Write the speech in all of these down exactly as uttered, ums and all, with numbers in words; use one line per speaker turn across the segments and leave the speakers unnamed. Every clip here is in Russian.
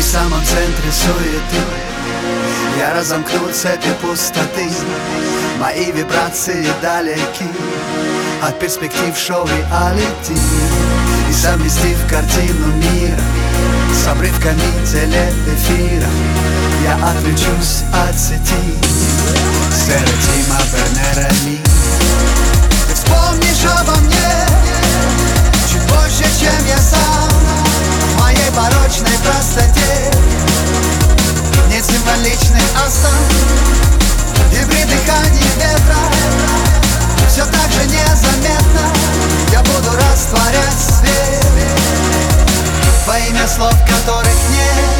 самом центре суеты я разомкну цепи пустоты. Мои вибрации далеки от перспектив шоу реалити. И совместив картину мира с обрывками телеэфира, я отключусь от сети. Стереотипа Вернера Ли. Ты вспомнишь обо мне чуть больше, чем я сам. В моей порочной простоте нет символичных остан и при дыхании ветра все так же незаметно я буду растворять свет во имя слов, которых нет.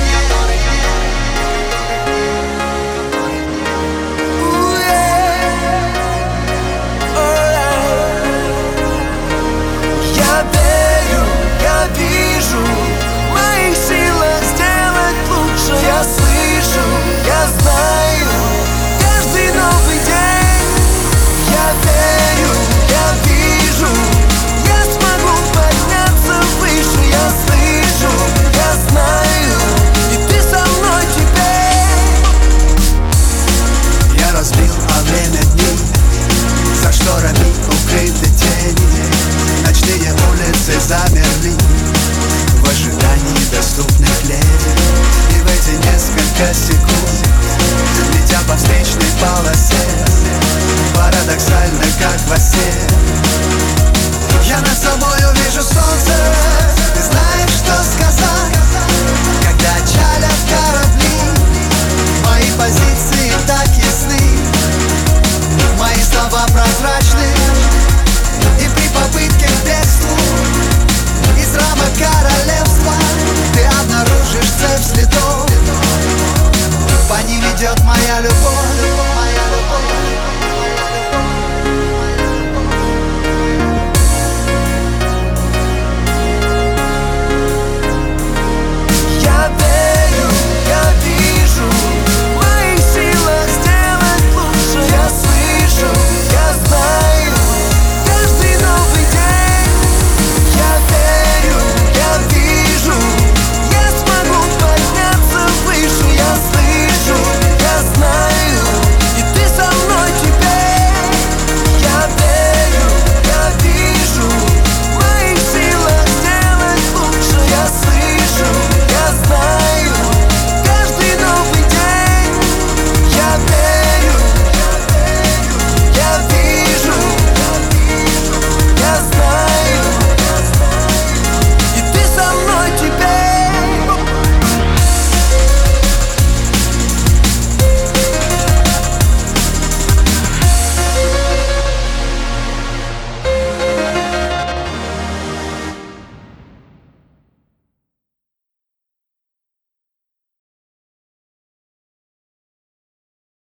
Я верю, я вижу, в моих силах сделать лучше. Я слышу, я знаю, каждый новый день. Я верю, я вижу, я смогу подняться выше. Я слышу, я знаю, и ты со мной теперь.
Я разбил о время дней, за шторами укрыты тени. Ночные улицы замерли в ожидании доступных леди. И в эти несколько секунд, летя по встречной полосе, парадоксально, как во сне, я над собой